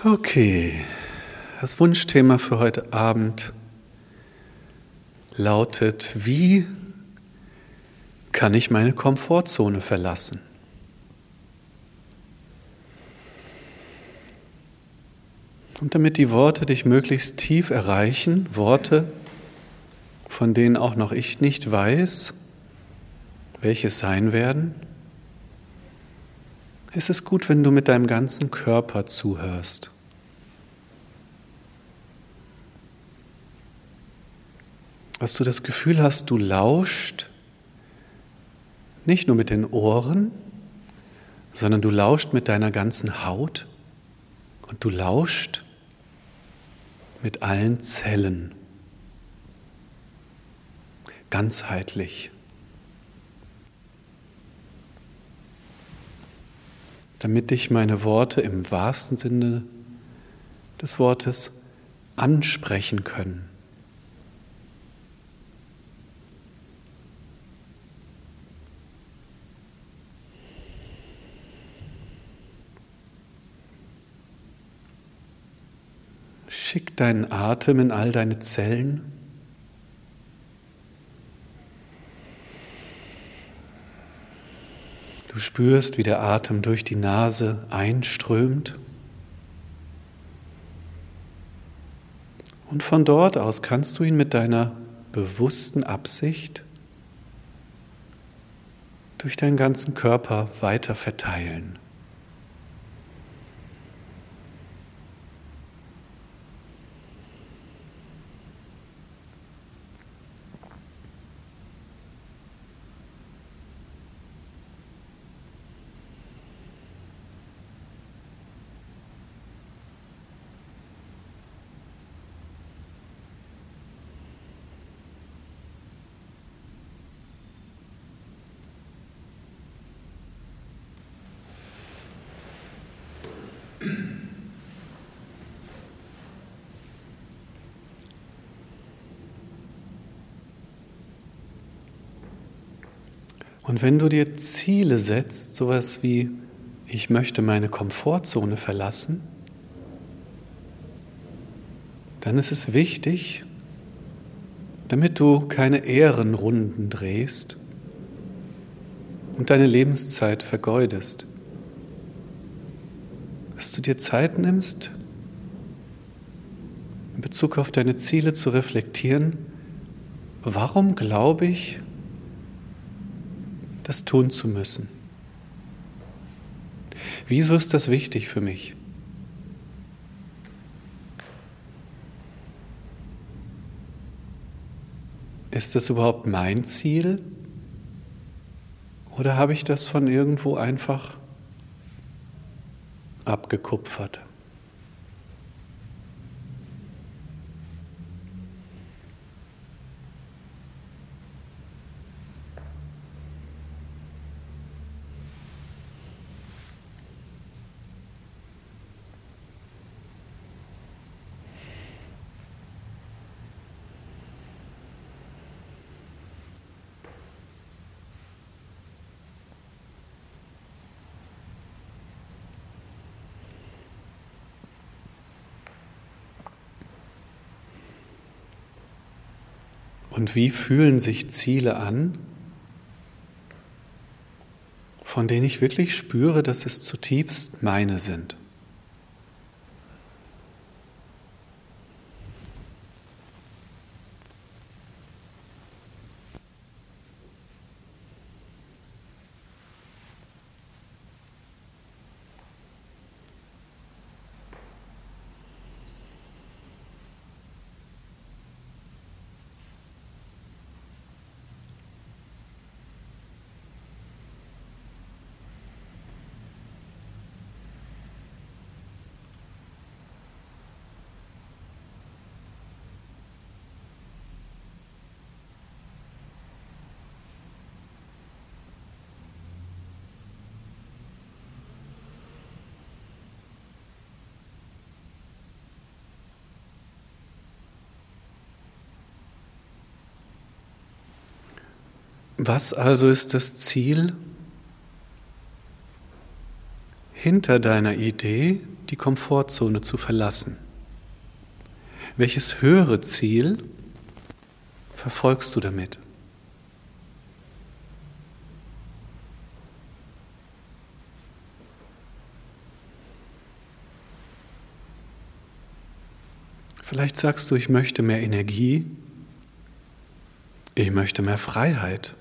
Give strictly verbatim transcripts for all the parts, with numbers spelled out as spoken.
Okay, das Wunschthema für heute Abend lautet: Wie kann ich meine Komfortzone verlassen? Und damit die Worte dich möglichst tief erreichen, Worte, von denen auch noch ich nicht weiß, welche es sein werden, ist es gut, wenn du mit deinem ganzen Körper zuhörst. Dass du das Gefühl hast, du lauscht nicht nur mit den Ohren, sondern du lauscht mit deiner ganzen Haut und du lauscht mit allen Zellen, ganzheitlich. Damit dich meine Worte im wahrsten Sinne des Wortes ansprechen können. Schick deinen Atem in all deine Zellen. Du spürst, wie der Atem durch die Nase einströmt. Und von dort aus kannst du ihn mit deiner bewussten Absicht durch deinen ganzen Körper weiter verteilen. Und wenn du dir Ziele setzt, sowas wie: Ich möchte meine Komfortzone verlassen, dann ist es wichtig, damit du keine Ehrenrunden drehst und deine Lebenszeit vergeudest, dass du dir Zeit nimmst, in Bezug auf deine Ziele zu reflektieren: Warum glaube ich, das tun zu müssen? Wieso ist das wichtig für mich? Ist das überhaupt mein Ziel? Oder habe ich das von irgendwo einfach abgekupfert? Und wie fühlen sich Ziele an, von denen ich wirklich spüre, dass es zutiefst meine sind? Was also ist das Ziel? hinter deiner Idee, die Komfortzone zu verlassen? Welches höhere Ziel verfolgst du damit? Vielleicht sagst du, ich möchte mehr Energie, ich möchte mehr Freiheit.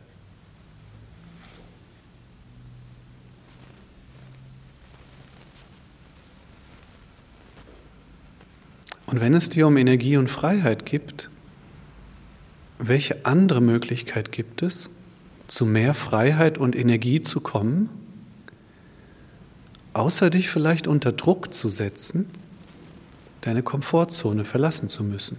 Und wenn es dir um Energie und Freiheit geht, welche andere Möglichkeit gibt es, zu mehr Freiheit und Energie zu kommen, außer dich vielleicht unter Druck zu setzen, deine Komfortzone verlassen zu müssen?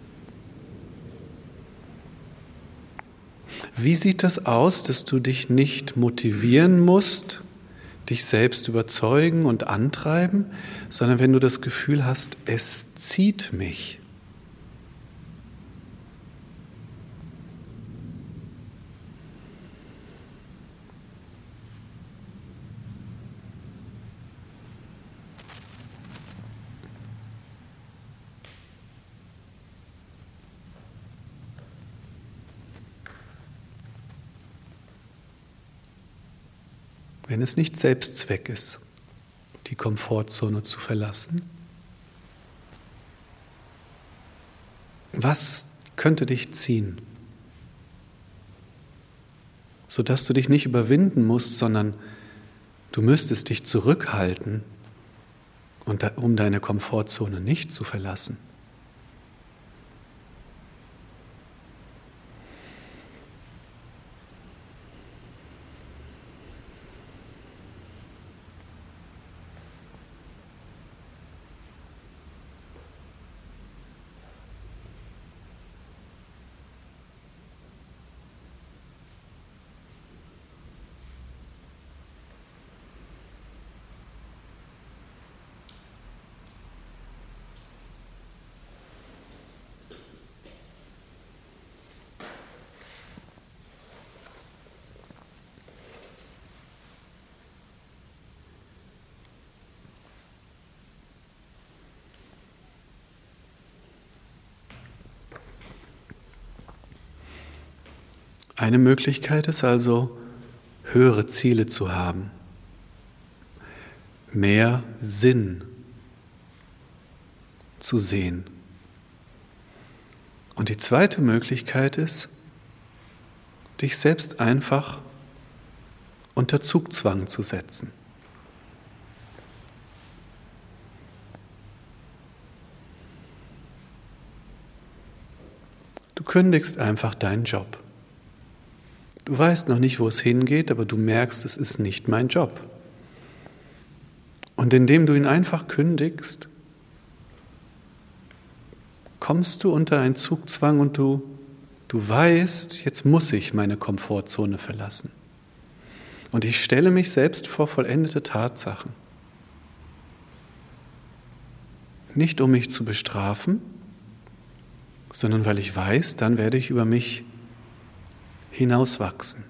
Wie sieht das aus, dass du dich nicht motivieren musst, dich selbst überzeugen und antreiben, sondern wenn du das Gefühl hast, es zieht mich? Wenn es nicht Selbstzweck ist, die Komfortzone zu verlassen, was könnte dich ziehen, sodass du dich nicht überwinden musst, sondern du müsstest dich zurückhalten, um deine Komfortzone nicht zu verlassen? Eine Möglichkeit ist also, höhere Ziele zu haben, mehr Sinn zu sehen. Und die zweite Möglichkeit ist, dich selbst einfach unter Zugzwang zu setzen. Du kündigst einfach deinen Job. Du weißt noch nicht, wo es hingeht, aber du merkst, es ist nicht mein Job. Und indem du ihn einfach kündigst, kommst du unter einen Zugzwang und du, du weißt, jetzt muss ich meine Komfortzone verlassen. Und ich stelle mich selbst vor vollendete Tatsachen. Nicht um mich zu bestrafen, sondern weil ich weiß, dann werde ich über mich hinauswachsen.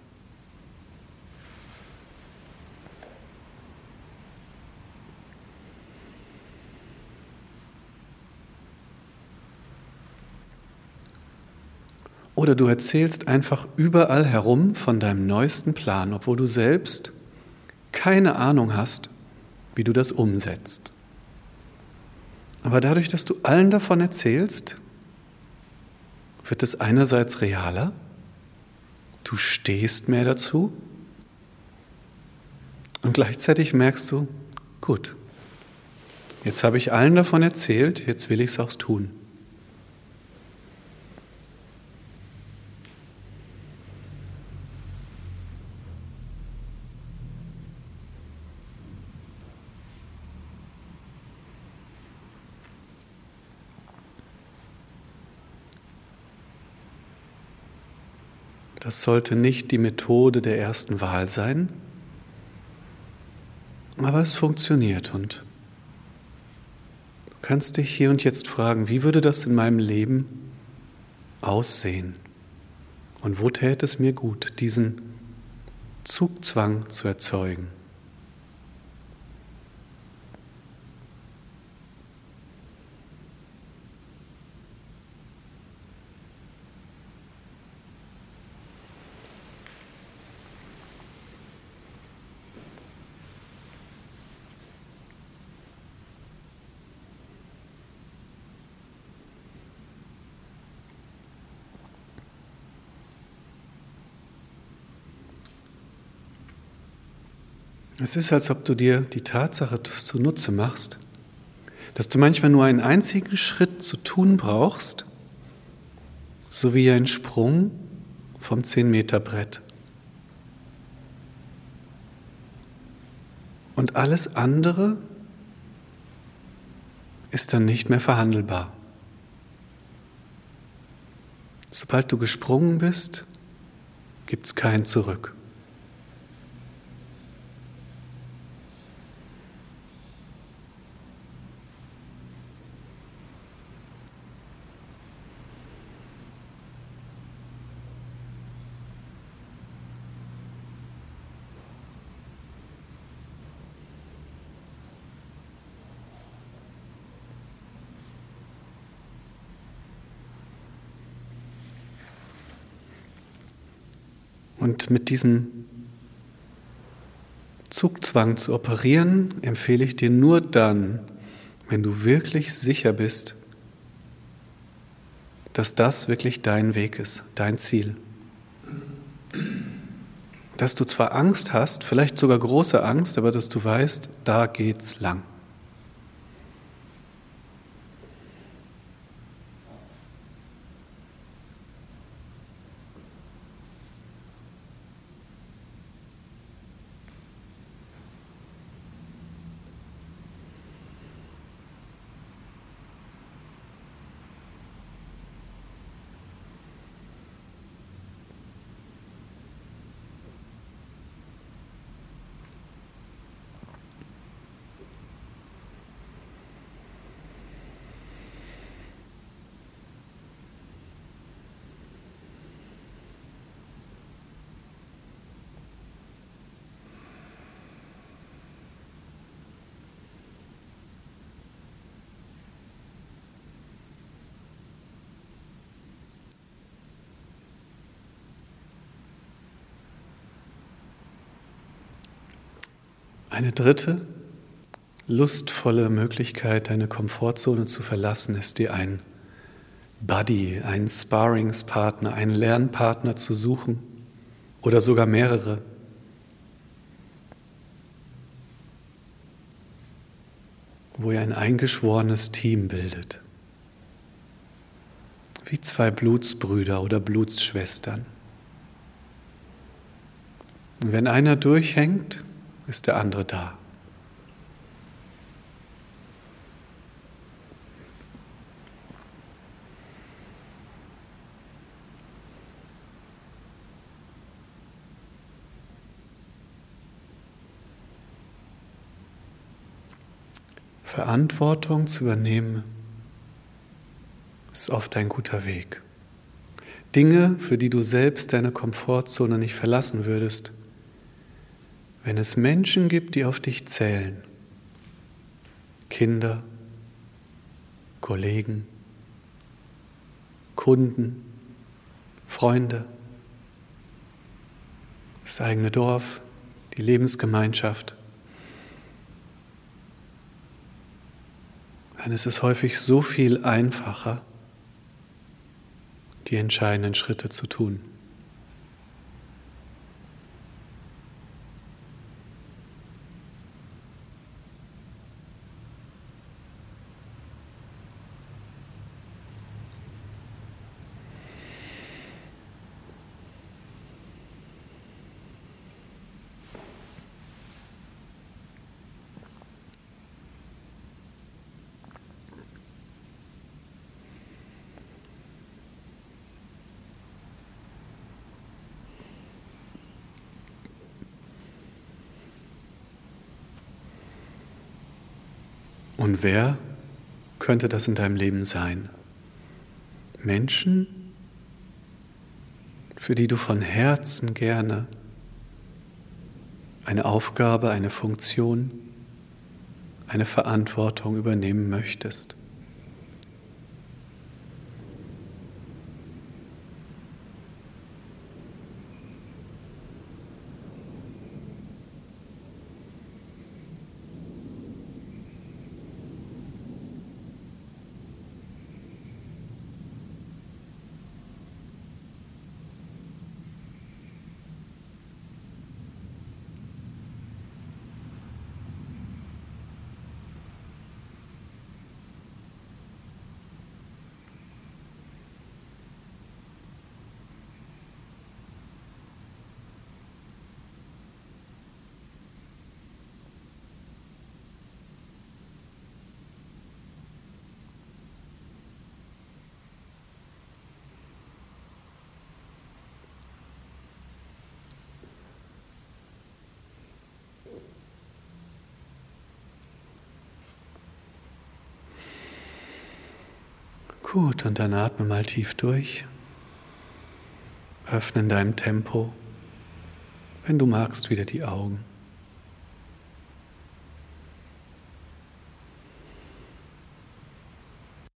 Oder du erzählst einfach überall herum von deinem neuesten Plan, obwohl du selbst keine Ahnung hast, wie du das umsetzt. Aber dadurch, dass du allen davon erzählst, wird es einerseits realer, du stehst mehr dazu und gleichzeitig merkst du, gut, jetzt habe ich allen davon erzählt, jetzt will ich es auch tun. Das sollte nicht die Methode der ersten Wahl sein, aber es funktioniert und du kannst dich hier und jetzt fragen, wie würde das in meinem Leben aussehen und wo täte es mir gut, diesen Zugzwang zu erzeugen. Es ist, als ob du dir die Tatsache zunutze machst, dass du manchmal nur einen einzigen Schritt zu tun brauchst, so wie ein Sprung vom zehn-Meter-Brett. Und alles andere ist dann nicht mehr verhandelbar. Sobald du gesprungen bist, gibt es kein Zurück. Und mit diesem Zugzwang zu operieren, empfehle ich dir nur dann, wenn du wirklich sicher bist, dass das wirklich dein Weg ist, dein Ziel. Dass du zwar Angst hast, vielleicht sogar große Angst, aber dass du weißt, da geht's lang. Eine dritte, lustvolle Möglichkeit, deine Komfortzone zu verlassen, ist dir ein Buddy, einen Sparringspartner, einen Lernpartner zu suchen oder sogar mehrere. Wo ihr ein eingeschworenes Team bildet. Wie zwei Blutsbrüder oder Blutsschwestern. Und wenn einer durchhängt, ist der andere da. Verantwortung zu übernehmen, ist oft ein guter Weg. Dinge, für die du selbst deine Komfortzone nicht verlassen würdest, wenn es Menschen gibt, die auf dich zählen, Kinder, Kollegen, Kunden, Freunde, das eigene Dorf, die Lebensgemeinschaft, dann ist es häufig so viel einfacher, die entscheidenden Schritte zu tun. Und wer könnte das in deinem Leben sein? Menschen, für die du von Herzen gerne eine Aufgabe, eine Funktion, eine Verantwortung übernehmen möchtest. Gut, und dann atme mal tief durch. Öffne in deinem Tempo, wenn du magst, wieder die Augen.